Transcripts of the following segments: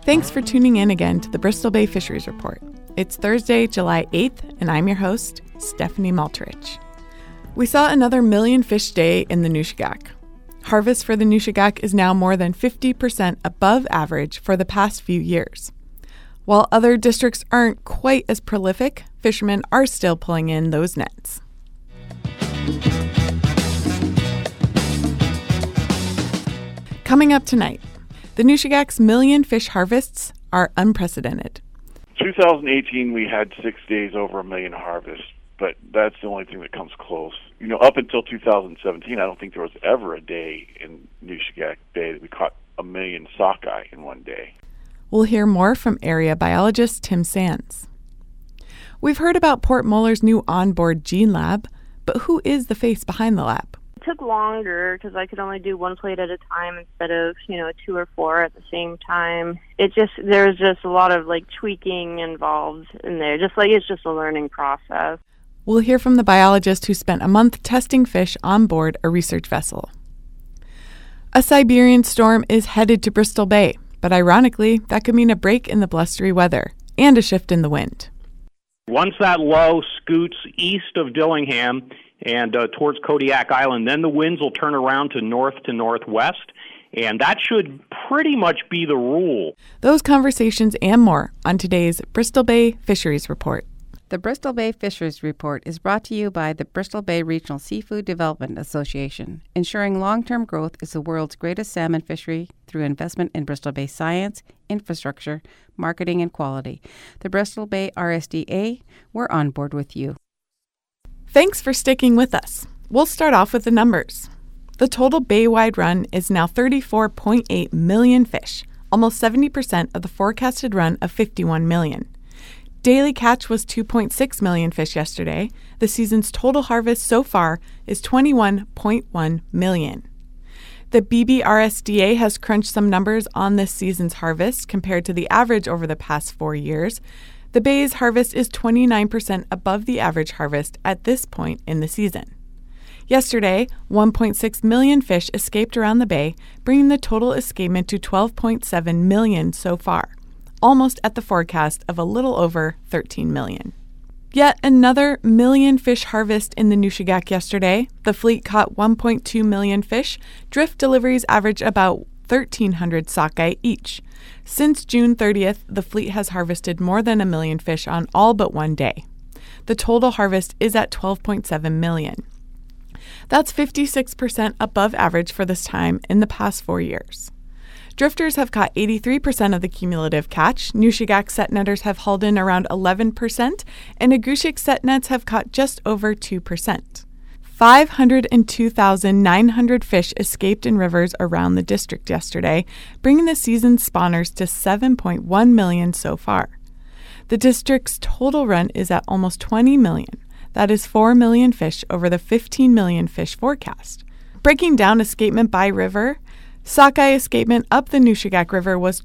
Thanks for tuning in again to the Bristol Bay Fisheries Report. It's Thursday, July 8th, and I'm your host, Stephanie Malterich. We saw another million fish day in the Nushagak. Harvest for the Nushagak is now more than 50% above average for the past few years. While other districts aren't quite as prolific, fishermen are still pulling in those nets. Coming up tonight, the Nushagak's million fish harvests are unprecedented. 2018, we had 6 days over a million harvests, but that's the only thing that comes close. Up until 2017, I don't think there was ever a day in Nushagak Bay that we caught a million sockeye in one day. We'll hear more from area biologist Tim Sands. We've heard about Port Muller's new onboard gene lab, but who is the face behind the lab? It took longer because I could only do one plate at a time instead of, 2 or 4 at the same time. There's just a lot of tweaking involved in there. It's just a learning process. We'll hear from the biologist who spent a month testing fish on board a research vessel. A Siberian storm is headed to Bristol Bay, but ironically, that could mean a break in the blustery weather and a shift in the wind. Once that low scoots east of Dillingham and towards Kodiak Island, then the winds will turn around to north to northwest, and that should pretty much be the rule. Those conversations and more on today's Bristol Bay Fisheries Report. The Bristol Bay Fisheries Report is brought to you by the Bristol Bay Regional Seafood Development Association. Ensuring long-term growth is the world's greatest salmon fishery through investment in Bristol Bay science, infrastructure, marketing, and quality. The Bristol Bay RSDA, we're on board with you. Thanks for sticking with us. We'll start off with the numbers. The total bay-wide run is now 34.8 million fish, almost 70% of the forecasted run of 51 million. Daily catch was 2.6 million fish yesterday. The season's total harvest so far is 21.1 million. The BBRSDA has crunched some numbers on this season's harvest compared to the average over the past 4 years. The bay's harvest is 29% above the average harvest at this point in the season. Yesterday, 1.6 million fish escaped around the bay, bringing the total escapement to 12.7 million so far, almost at the forecast of a little over 13 million. Yet another million fish harvest in the Nushagak yesterday. The fleet caught 1.2 million fish. Drift deliveries average about 1,300 sockeye each. Since June 30th, the fleet has harvested more than a million fish on all but one day. The total harvest is at 12.7 million. That's 56% above average for this time in the past 4 years. Drifters have caught 83% of the cumulative catch. Nushagak set netters have hauled in around 11%, and Agushik set nets have caught just over 2%. 502,900 fish escaped in rivers around the district yesterday, bringing the season's spawners to 7.1 million so far. The district's total run is at almost 20 million. That is 4 million fish over the 15 million fish forecast. Breaking down escapement by river, sockeye escapement up the Nushagak River was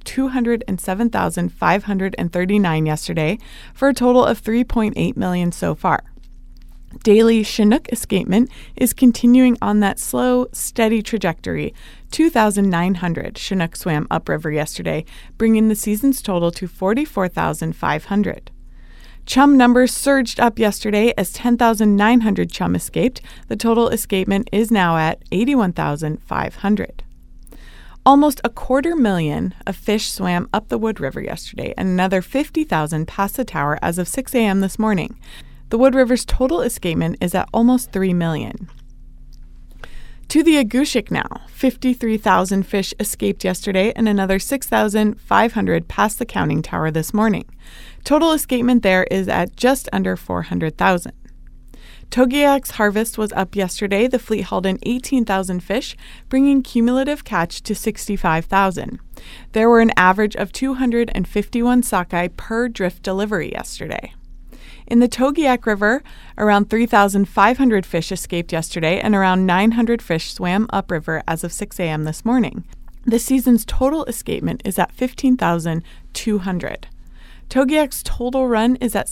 207,539 yesterday, for a total of 3.8 million so far. Daily Chinook escapement is continuing on that slow, steady trajectory. 2,900 Chinook swam upriver yesterday, bringing the season's total to 44,500. Chum numbers surged up yesterday as 10,900 chum escaped. The total escapement is now at 81,500. Almost 250,000 of fish swam up the Wood River yesterday, and another 50,000 passed the tower as of 6 a.m. this morning. The Wood River's total escapement is at almost 3 million. To the Agushik now, 53,000 fish escaped yesterday, and another 6,500 passed the counting tower this morning. Total escapement there is at just under 400,000. Togiak's harvest was up yesterday. The fleet hauled in 18,000 fish, bringing cumulative catch to 65,000. There were an average of 251 sockeye per drift delivery yesterday. In the Togiak River, around 3,500 fish escaped yesterday, and around 900 fish swam upriver as of 6 a.m. this morning. The season's total escapement is at 15,200. Togiak's total run is at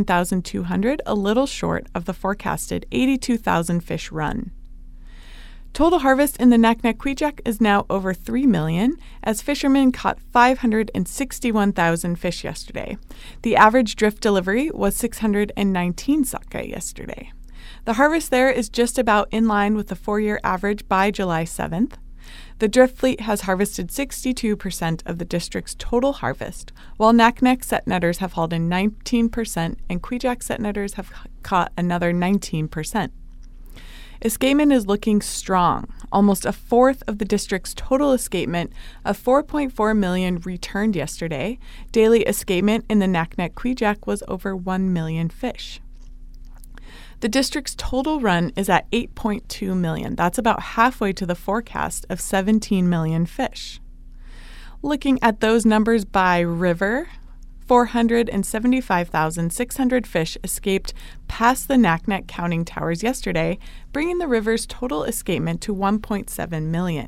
79,200, a little short of the forecasted 82,000 fish run. Total harvest in the Naknek Kvichak is now over 3 million, as fishermen caught 561,000 fish yesterday. The average drift delivery was 619 sockeye yesterday. The harvest there is just about in line with the 4-year average by July 7th. The drift fleet has harvested 62% of the district's total harvest, while Naknek set netters have hauled in 19% and Kvichak set netters have caught another 19%. Escapement is looking strong. Almost a fourth of the district's total escapement of 4.4 million returned yesterday. Daily escapement in the Naknek Kvichak was over 1 million fish. The district's total run is at 8.2 million. That's about halfway to the forecast of 17 million fish. Looking at those numbers by river, 475,600 fish escaped past the Naknek counting towers yesterday, bringing the river's total escapement to 1.7 million.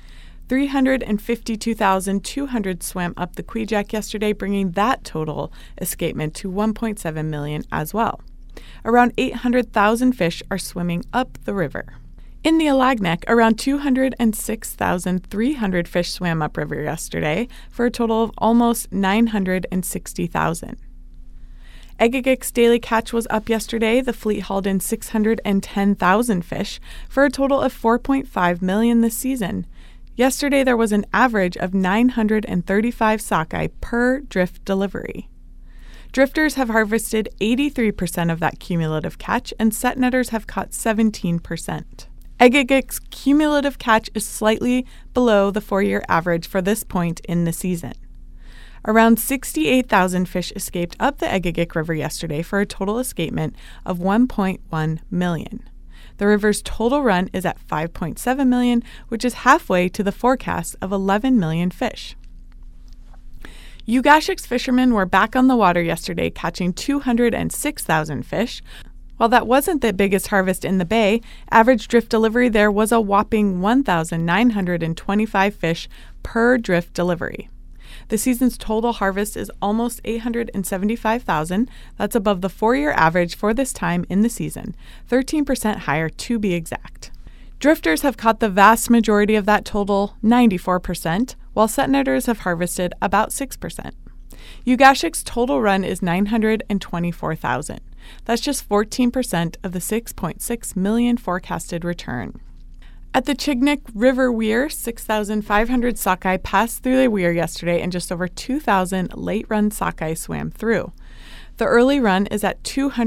352,200 swam up the Kvichak yesterday, bringing that total escapement to 1.7 million as well. Around 800,000 fish are swimming up the river. In the Alagnek, around 206,300 fish swam upriver yesterday for a total of almost 960,000. Egegik's daily catch was up yesterday. The fleet hauled in 610,000 fish for a total of 4.5 million this season. Yesterday there was an average of 935 sockeye per drift delivery. Drifters have harvested 83% of that cumulative catch, and set netters have caught 17%. Egegik's cumulative catch is slightly below the 4-year average for this point in the season. Around 68,000 fish escaped up the Egegik River yesterday for a total escapement of 1.1 million. The river's total run is at 5.7 million, which is halfway to the forecast of 11 million fish. Ugashik's fishermen were back on the water yesterday, catching 206,000 fish. While that wasn't the biggest harvest in the bay, average drift delivery there was a whopping 1,925 fish per drift delivery. The season's total harvest is almost 875,000. That's above the 4-year average for this time in the season, 13% higher to be exact. Drifters have caught the vast majority of that total, 94%, while set netters have harvested about 6%. Ugashik's total run is 924,000. That's just 14% of the 6.6 million forecasted return. At the Chignik River Weir, 6,500 sockeye passed through the weir yesterday and just over 2,000 late-run sockeye swam through. The early run is at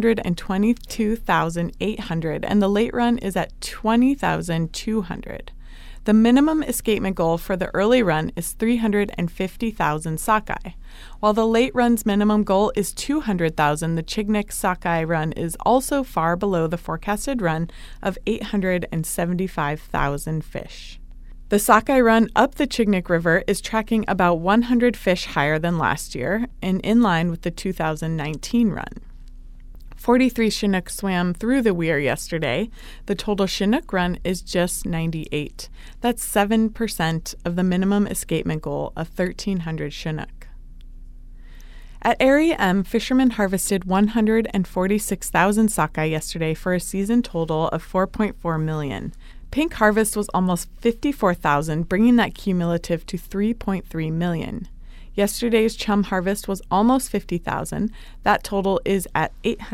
222,800 and the late run is at 20,200. The minimum escapement goal for the early run is 350,000 sockeye. While the late run's minimum goal is 200,000, the Chignik sockeye run is also far below the forecasted run of 875,000 fish. The sockeye run up the Chignik River is tracking about 100 fish higher than last year and in line with the 2019 run. 43 Chinook swam through the weir yesterday. The total Chinook run is just 98. That's 7% of the minimum escapement goal of 1,300 Chinook. At Area M, fishermen harvested 146,000 sockeye yesterday for a season total of 4.4 million. Pink harvest was almost 54,000, bringing that cumulative to 3.3 million. Yesterday's chum harvest was almost 50,000. That total is at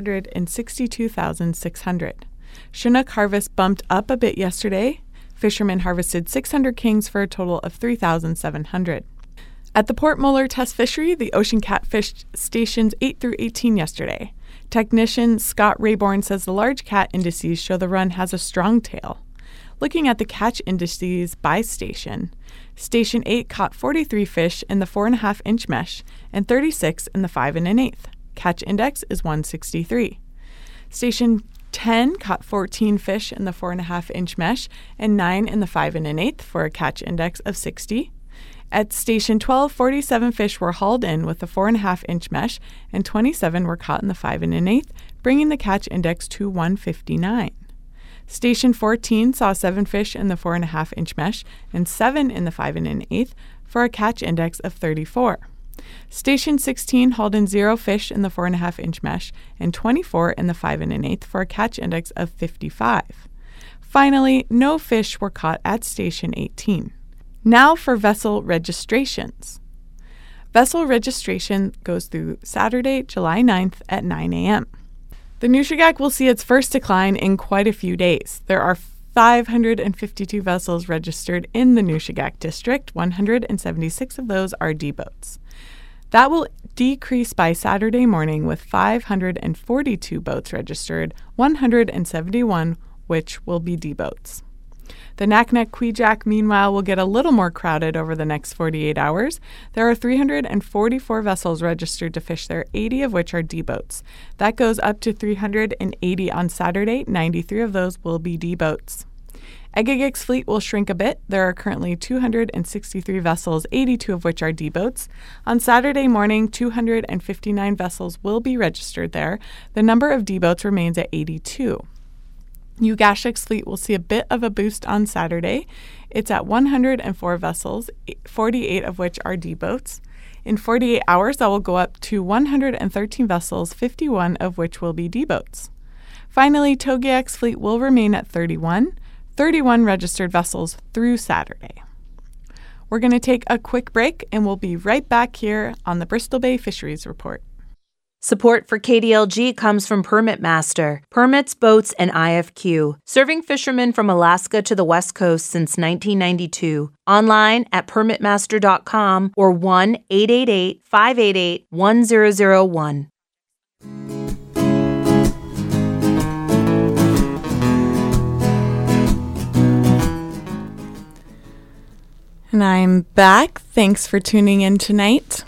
862,600. Chinook harvest bumped up a bit yesterday. Fishermen harvested 600 kings for a total of 3,700. At the Port Muller Test Fishery, the Ocean Cat fished stations 8 through 18 yesterday. Technician Scott Rayborn says the large cat indices show the run has a strong tail. Looking at the catch indices by station, Station 8 caught 43 fish in the 4.5-inch mesh and 36 in the 5 1/8. Catch index is 163. Station 10 caught 14 fish in the 4.5-inch mesh and 9 in the 5 1/8 for a catch index of 60. At Station 12, 47 fish were hauled in with the 4.5-inch mesh and 27 were caught in the 5 1/8, bringing the catch index to 159. Station 14 saw 7 fish in the 4.5-inch mesh and 7 in the 5 1/8 for a catch index of 34. Station 16 hauled in 0 fish in the 4.5-inch mesh and 24 in the 5 1/8 for a catch index of 55. Finally, no fish were caught at Station 18. Now for vessel registrations. Vessel registration goes through Saturday, July 9th at 9 a.m. The Nushagak will see its first decline in quite a few days. There are 552 vessels registered in the Nushagak district. 176 of those are D boats. That will decrease by Saturday morning with 542 boats registered, 171 which will be D boats. The Naknek Kvichak, meanwhile, will get a little more crowded over the next 48 hours. There are 344 vessels registered to fish there, 80 of which are D boats. That goes up to 380 on Saturday. 93 of those will be D boats. Egegik's fleet will shrink a bit. There are currently 263 vessels, 82 of which are D boats. On Saturday morning, 259 vessels will be registered there. The number of D boats remains at 82. Ugashik's fleet will see a bit of a boost on Saturday. It's at 104 vessels, 48 of which are D boats. In 48 hours, that will go up to 113 vessels, 51 of which will be D boats. Finally, Togiak's fleet will remain at 31 registered vessels through Saturday. We're going to take a quick break, and we'll be right back here on the Bristol Bay Fisheries Report. Support for KDLG comes from Permit Master, permits, boats, and IFQ, serving fishermen from Alaska to the West Coast since 1992. Online at permitmaster.com or 1-888-588-1001. And I'm back. Thanks for tuning in tonight.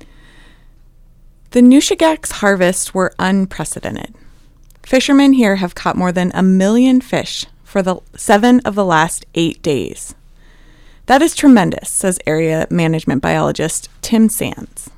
The Nushagak's harvests were unprecedented. Fishermen here have caught more than 1 million fish for the 7 of the last 8 days. That is tremendous, says area management biologist Tim Sands.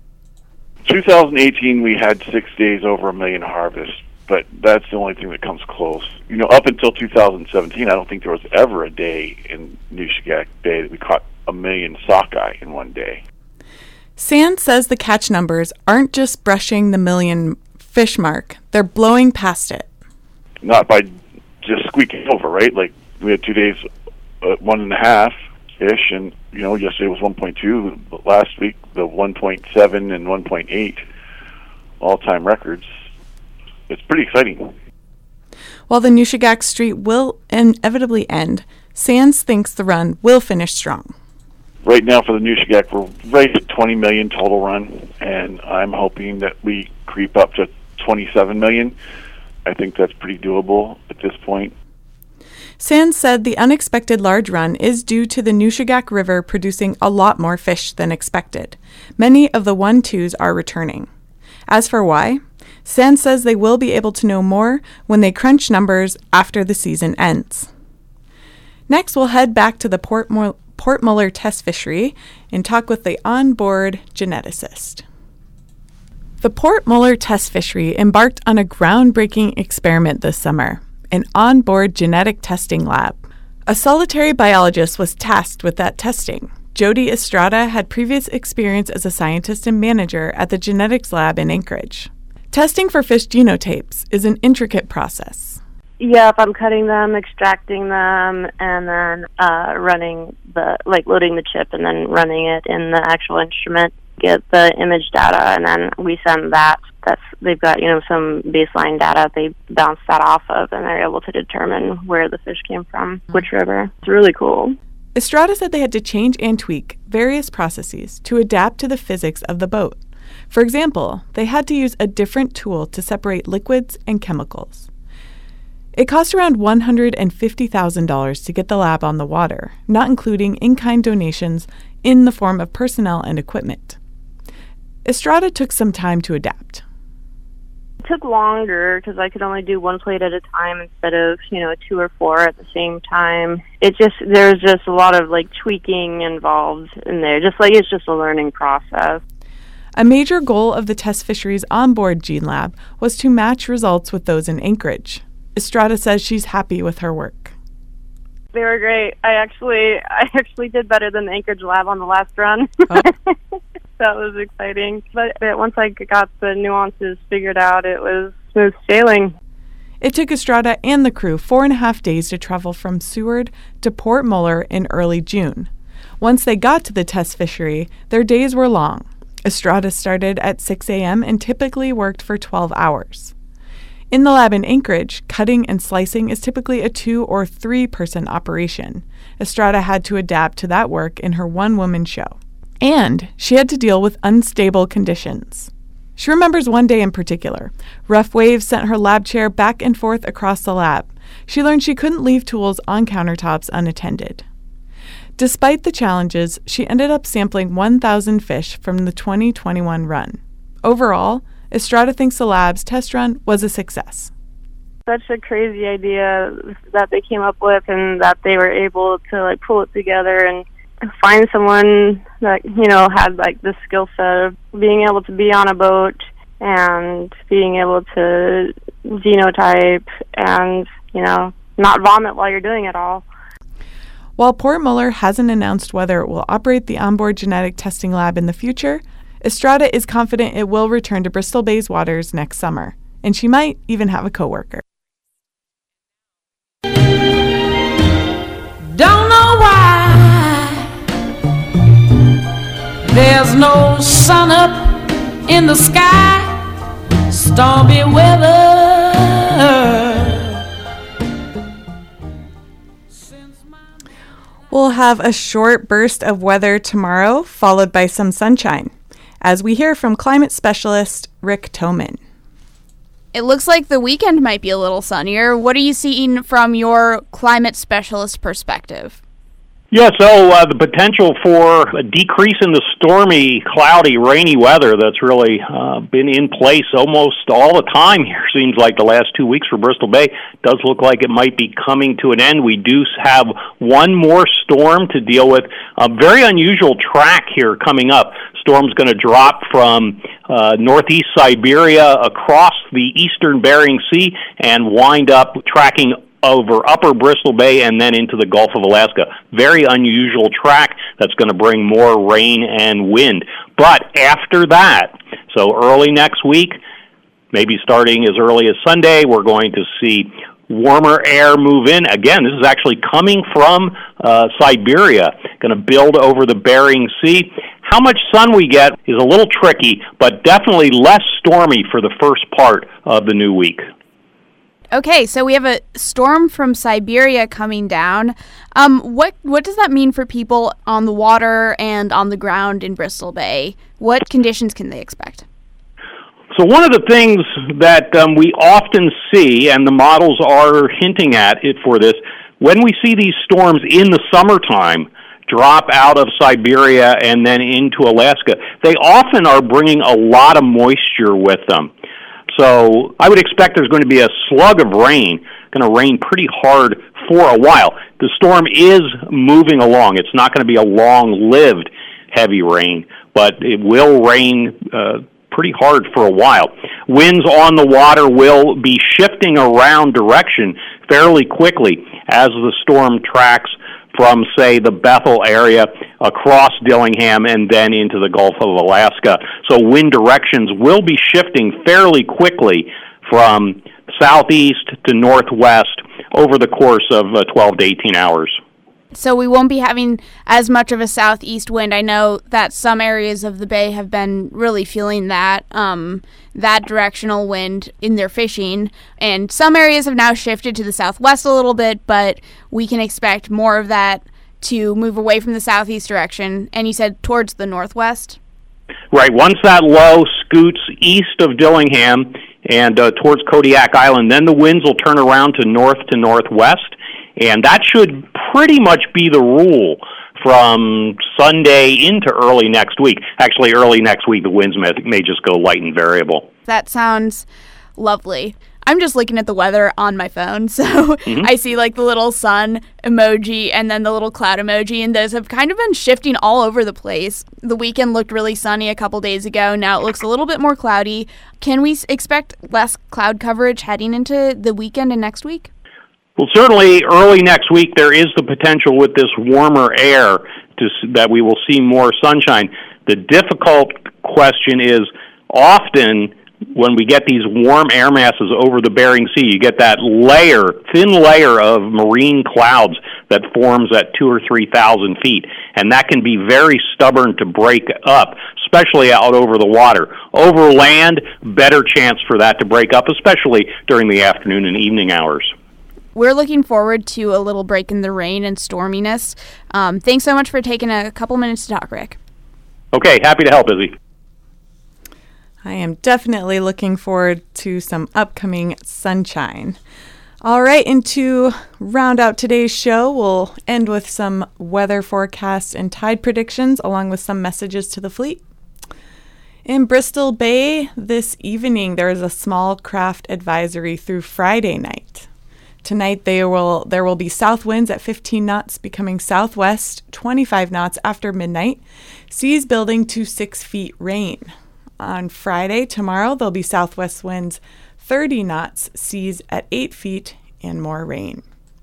2018, we had 6 days over 1 million harvests, but that's the only thing that comes close. Up until 2017, I don't think there was ever a day in Nushagak Bay that we caught 1 million sockeye in one day. Sands says the catch numbers aren't just brushing the 1 million fish mark, they're blowing past it. Not by just squeaking over, right? Like, we had 2 days at 1.5-ish, and, yesterday was 1.2. Last week, the 1.7 and 1.8 all-time records. It's pretty exciting. While the Nushagak streak will inevitably end, Sands thinks the run will finish strong. Right now for the Nushagak, we're right at 20 million total run, and I'm hoping that we creep up to 27 million. I think that's pretty doable at this point. Sands said the unexpected large run is due to the Nushagak River producing a lot more fish than expected. Many of the 1-2s are returning. As for why, Sands says they will be able to know more when they crunch numbers after the season ends. Next, we'll head back to the Port Muller test fishery and talk with the onboard geneticist. The Port Muller test fishery embarked on a groundbreaking experiment this summer, an onboard genetic testing lab. A solitary biologist was tasked with that testing. Jody Estrada had previous experience as a scientist and manager at the genetics lab in Anchorage. Testing for fish genotypes is an intricate process. Yep, I'm cutting them, extracting them, and then loading the chip and then running it in the actual instrument, get the image data, and then we send that. They've got, some baseline data they bounce that off of, and they're able to determine where the fish came from, which river. It's really cool. Estrada said they had to change and tweak various processes to adapt to the physics of the boat. For example, they had to use a different tool to separate liquids and chemicals. It cost around $150,000 to get the lab on the water, not including in-kind donations in the form of personnel and equipment. Estrada took some time to adapt. It took longer because I could only do 1 plate at a time instead of, 2 or 4 at the same time. There's just a lot of tweaking involved in there. It's just a learning process. A major goal of the test fisheries onboard Gene Lab was to match results with those in Anchorage. Estrada says she's happy with her work. They were great. I actually did better than the Anchorage lab on the last run. Oh. That was exciting. But once I got the nuances figured out, it was smooth sailing. It took Estrada and the crew 4.5 days to travel from Seward to Port Muller in early June. Once they got to the test fishery, their days were long. Estrada started at 6 a.m. and typically worked for 12 hours. In the lab in Anchorage, cutting and slicing is typically a 2 or 3 person operation. Estrada had to adapt to that work in her one-woman show. And she had to deal with unstable conditions. She remembers one day in particular. Rough waves sent her lab chair back and forth across the lab. She learned she couldn't leave tools on countertops unattended. Despite the challenges, she ended up sampling 1,000 fish from the 2021 run. Overall, Estrada thinks the lab's test run was a success. Such a crazy idea that they came up with, and that they were able to pull it together and find someone that had the skill set of being able to be on a boat and being able to genotype and not vomit while you're doing it all. While Port Muller hasn't announced whether it will operate the onboard genetic testing lab in the future, Estrada is confident it will return to Bristol Bay's waters next summer, and she might even have a coworker. Don't know why there's no sun up in the sky, stormy weather. We'll have a short burst of weather tomorrow, followed by some sunshine, as we hear from climate specialist Rick Toman. It looks like the weekend might be a little sunnier. What are you seeing from your climate specialist perspective? Yeah, so the potential for a decrease in the stormy, cloudy, rainy weather that's really been in place almost all the time here, seems like the last 2 weeks for Bristol Bay, does look like it might be coming to an end. We do have one more storm to deal with. A very unusual track here coming up. Storm's going to drop from northeast Siberia across the eastern Bering Sea and wind up tracking over upper Bristol Bay and then into the Gulf of Alaska. Very unusual track that's going to bring more rain and wind. But after that, so early next week, maybe starting as early as Sunday, we're going to see warmer air move in. Again, this is actually coming from Siberia, going to build over the Bering Sea. How much sun we get is a little tricky, but definitely less stormy for the first part of the new week. Okay, so we have a storm from Siberia coming down. What does that mean for people on the water and on the ground in Bristol Bay? What conditions can they expect? So one of the things that we often see, and the models are hinting at it for this, when we see these storms in the summertime drop out of Siberia and then into Alaska, they often are bringing a lot of moisture with them. So I would expect there's going to be a slug of rain, going to rain pretty hard for a while. The storm is moving along. It's not going to be a long-lived heavy rain, but it will rain pretty hard for a while. Winds on the water will be shifting around direction fairly quickly as the storm tracks from, say, the Bethel area across Dillingham and then into the Gulf of Alaska. So wind directions will be shifting fairly quickly from southeast to northwest over the course of 12 to 18 hours. So we won't be having as much of a southeast wind. I know that some areas of the bay have been really feeling that directional wind in their fishing, and some areas have now shifted to the southwest a little bit, but we can expect more of that to move away from the southeast direction. And you said towards the northwest? Right. Once that low scoots east of Dillingham and towards Kodiak Island, then the winds will turn around to northwest. And that should pretty much be the rule from Sunday into early next week. Actually, early next week, the winds may just go light and variable. That sounds lovely. I'm just looking at the weather on my phone, so I see the little sun emoji and then the little cloud emoji, and those have kind of been shifting all over the place. The weekend looked really sunny a couple days ago. Now it looks a little bit more cloudy. Can we expect less cloud coverage heading into the weekend and next week? Well, certainly early next week there is the potential with this warmer air that we will see more sunshine. The difficult question is often when we get these warm air masses over the Bering Sea, you get that thin layer of marine clouds that forms at 2,000 or 3,000 feet. And that can be very stubborn to break up, especially out over the water. Over land, better chance for that to break up, especially during the afternoon and evening hours. We're looking forward to a little break in the rain and storminess. Thanks so much for taking a couple minutes to talk, Rick. Okay, happy to help, Izzy. I am definitely looking forward to some upcoming sunshine. All right, and to round out today's show, we'll end with some weather forecasts and tide predictions, along with some messages to the fleet. In Bristol Bay this evening, there is a small craft advisory through Friday night. Tonight, there will be south winds at 15 knots, becoming southwest 25 knots after midnight, seas building to 6 feet rain. On Friday, tomorrow, there'll be southwest winds 30 knots, seas at 8 feet, and more rain.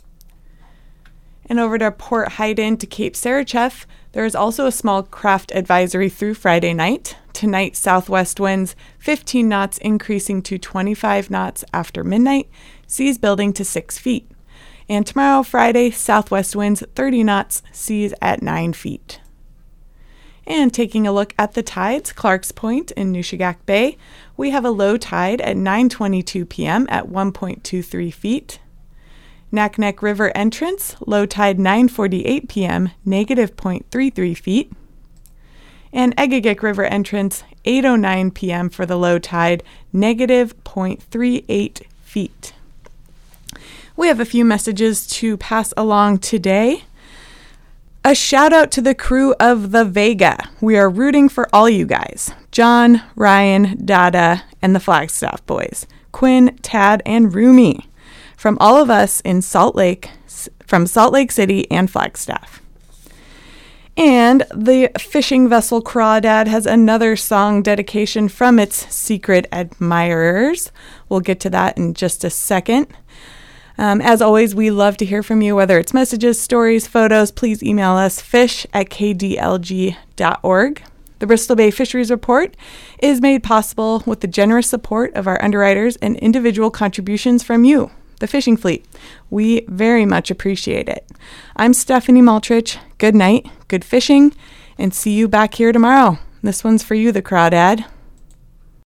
And over to Port Hayden to Cape Sarachev, there is also a small craft advisory through Friday night. Tonight, southwest winds 15 knots, increasing to 25 knots after midnight, seas building to 6 feet. And tomorrow, Friday, southwest winds 30 knots, seas at 9 feet. And taking a look at the tides, Clark's Point in Nushagak Bay, we have a low tide at 9:22 p.m. at 1.23 feet. Naknek River entrance, low tide 9:48 p.m., negative 0.33 feet. And Egegik River entrance, 8:09 p.m. for the low tide, negative 0.38 feet. We have a few messages to pass along today. A shout out to the crew of the Vega. We are rooting for all you guys. John, Ryan, Dada, and the Flagstaff boys. Quinn, Tad, and Rumi. From all of us in Salt Lake City and Flagstaff. And the fishing vessel Crawdad has another song dedication from its secret admirers. We'll get to that in just a second. As always, we love to hear from you, whether it's messages, stories, photos. Please email us fish@kdlg.org. The Bristol Bay Fisheries Report is made possible with the generous support of our underwriters and individual contributions from you, the fishing fleet. We very much appreciate it. I'm Stephanie Maltrich. Good night, good fishing, and see you back here tomorrow. This one's for you, the Crawdad.